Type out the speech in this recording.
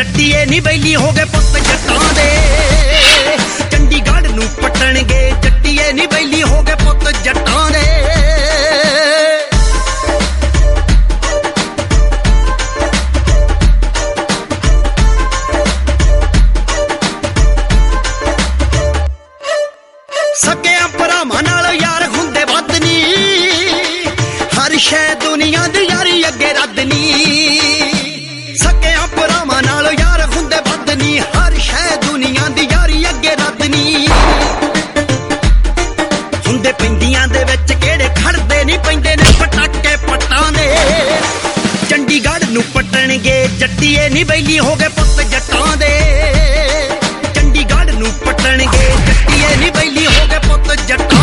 ਜੱਟੀਏ ਨੀ ਬੈਲੀ ਹੋ ਗਏ ਪੁੱਤ ਜੱਟਾਂ ਦੇ। ਚੰਡੀਗੜ੍ਹ ਨੂੰ ਪੱਟਣਗੇ ਜੱਟੀਏ ਨੀ ਬੈਲੀ ਹੋ ਗਏ ਪੁੱਤ ਜੱਟਾਂ ਦੇ। ਸਕਿਆਂ ਭਰਾਵਾਂ ਨਾਲ ਯਾਰ ਹੁੰਦੇ ਵੱਧ ਨੀ, ਹਰ ਸ਼ੈ ਦੁਨੀਆ ਦੀ ਯਾਰੀ ਅੱਗੇ ਰੱਦ ਨੀ। ਸਕਿਆਂ ਭਰਾਵਾਂ ਨਾਲ ਯਾਰ ਹੁੰਦੇ ਵੱਧ ਨੀ, ਹਰ ਸ਼ੈ ਦੁਨੀਆ ਦੀ ਯਾਰੀ ਅੱਗੇ ਰੱਦ ਨੀ। ਹੁੰਦੇ ਪੈਂਦੀਆਂ ਦੇ ਵਿੱਚ ਕਿਹੜੇ ਖੜਦੇ ਨੀ, ਪੈਂਦੇ ਨੇ ਪਟਾਕੇ ਪੱਟਾਂ ਦੇ। ਚੰਡੀਗੜ੍ਹ ਨੂੰ ਪੱਟਣਗੇ ਜੱਟੀਏ ਨੀ ਬੈਲੀ ਹੋ ਗਏ ਪੁੱਤ ਜੱਟਾਂ ਦੇ। ਚੰਡੀਗੜ੍ਹ ਨੂੰ ਪੱਟਣਗੇ ਜੱਟੀਏ ਨੀ ਬੈਲੀ ਹੋ ਗਏ ਪੁੱਤ ਜੱਟਾਂ